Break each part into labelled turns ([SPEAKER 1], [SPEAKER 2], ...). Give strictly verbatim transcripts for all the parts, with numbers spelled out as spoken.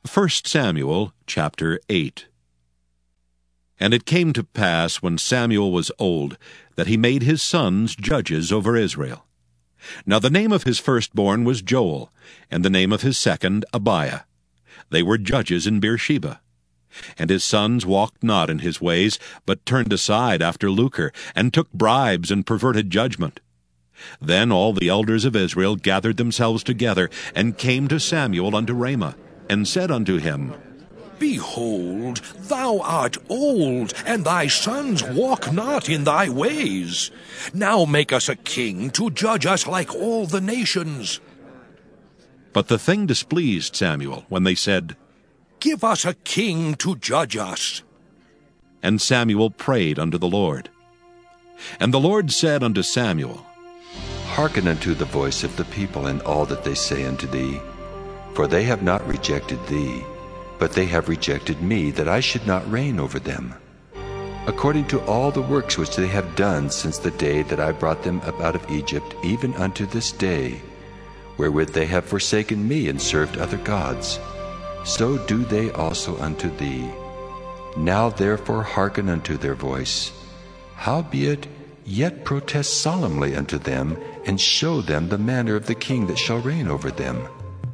[SPEAKER 1] First Samuel chapter eight. And it came to pass, when Samuel was old, that he made his sons judges over Israel. Now the name of his firstborn was Joel, and the name of his second Abiah. They were judges in Beersheba. And his sons walked not in his ways, but turned aside after lucre, and took bribes and perverted judgment. Then all the elders of Israel gathered themselves together, and came to Samuel unto Ramah, and said unto him,
[SPEAKER 2] Behold, thou art old, and thy sons walk not in thy ways. Now make us a king to judge us like all the nations.
[SPEAKER 1] But the thing displeased Samuel, when they said,
[SPEAKER 2] Give us a king to judge us.
[SPEAKER 1] And Samuel prayed unto the Lord. And the Lord said unto Samuel,
[SPEAKER 3] Hearken unto the voice of the people in all that they say unto thee. For they have not rejected thee, but they have rejected me, that I should not reign over them, according to all the works which they have done since the day that I brought them up out of Egypt, even unto this day, wherewith they have forsaken me and served other gods. So do they also unto thee. Now therefore hearken unto their voice. Howbeit, yet protest solemnly unto them, and show them the manner of the king that shall reign over them.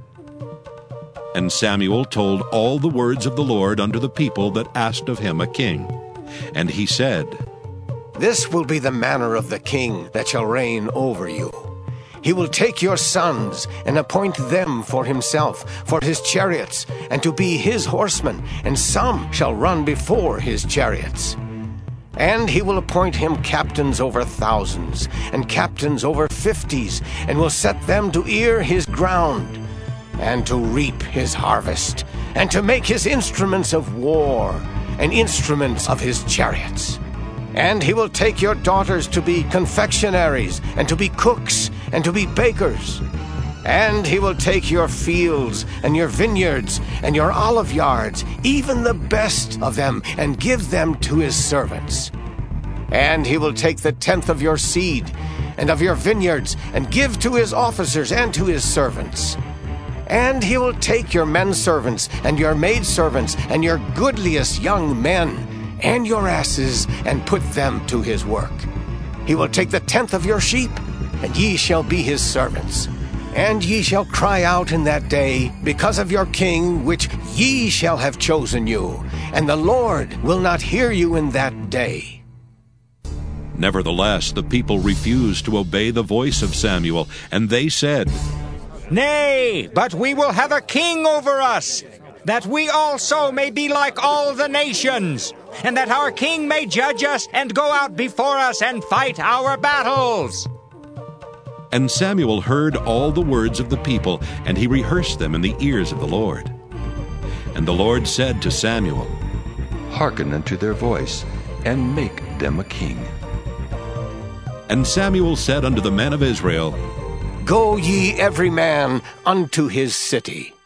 [SPEAKER 1] And Samuel told all the words of the Lord unto the people that asked of him a king. And he said,
[SPEAKER 4] This will be the manner of the king that shall reign over you. He will take your sons, and appoint them for himself, for his chariots, and to be his horsemen, and some shall run before his chariots. And he will appoint him captains over thousands, and captains over fifties, and will set them to ear his ground, and to reap his harvest, and to make his instruments of war, and instruments of his chariots. And he will take your daughters to be confectionaries, and to be cooks, and to be bakers. And he will take your fields, and your vineyards, and your olive yards, even the best of them, and give them to his servants. And he will take the tenth of your seed, and of your vineyards, and give to his officers and to his servants. And he will take your men servants, and your maidservants, and your goodliest young men, and your asses, and put them to his work. He will take the tenth of your sheep, and ye shall be his servants. And ye shall cry out in that day because of your king, which ye shall have chosen you, and the Lord will not hear you in that day.
[SPEAKER 1] Nevertheless, the people refused to obey the voice of Samuel, and they said,
[SPEAKER 5] Nay, but we will have a king over us, that we also may be like all the nations, and that our king may judge us and go out before us and fight our battles.
[SPEAKER 1] And Samuel heard all the words of the people, and he rehearsed them in the ears of the Lord. And the Lord said to Samuel,
[SPEAKER 3] Hearken unto their voice, and make them a king.
[SPEAKER 1] And Samuel said unto the men of Israel,
[SPEAKER 4] Go ye every man unto his city.